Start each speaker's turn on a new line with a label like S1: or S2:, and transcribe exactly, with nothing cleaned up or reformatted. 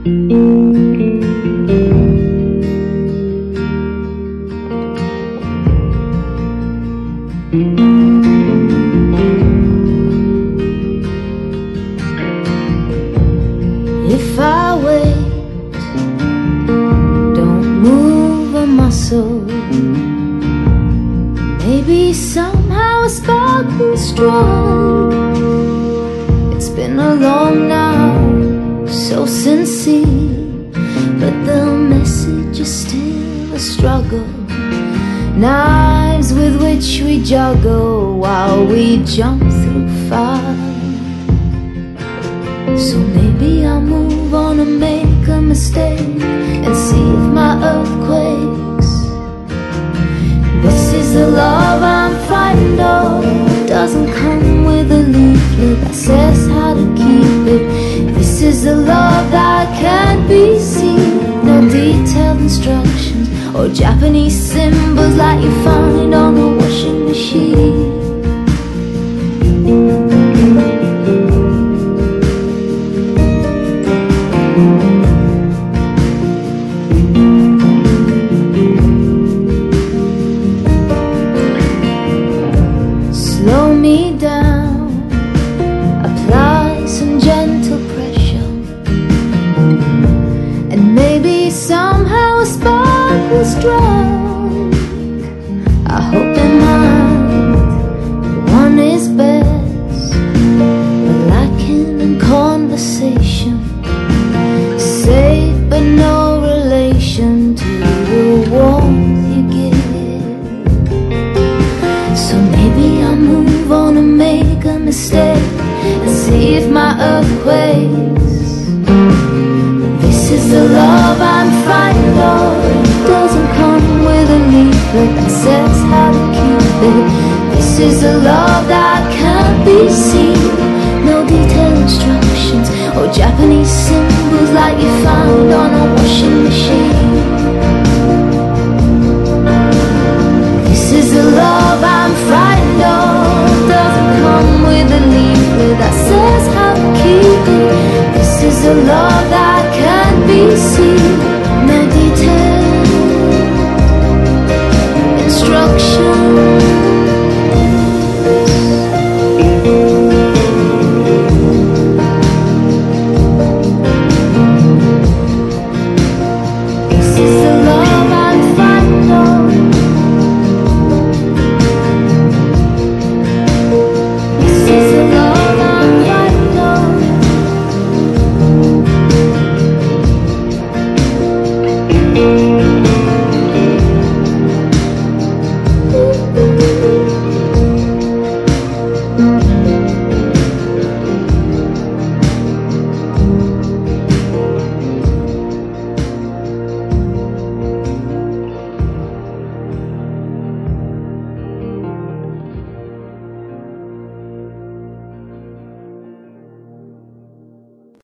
S1: If I wait, don't move a muscle, maybe somehow a spark will strike. It's been a long night, so sincere, but the message is still a struggle. Knives with which we juggle while we jump through fire. So maybe I'll move on and make a mistake and see if my earth quakes. This is the love I'm frightened of. It doesn't come with a leaflet that says how to keep it. This is the love that can't be seen. No detailed instructions or Japanese symbols like you find on a washing machine. Slow me down, apply some gentle pressure, and maybe somehow a spark will strike. I hope in mind one is best, but lacking in conversation, safe but no relation to the warmth you give. So maybe I'll move on and make a mistake and see if my earth quakes. This is the love I'm frightened of. It doesn't come with a leaflet that says how to keep it. This is the love that can't be seen. No detailed instructions or Japanese symbols like you find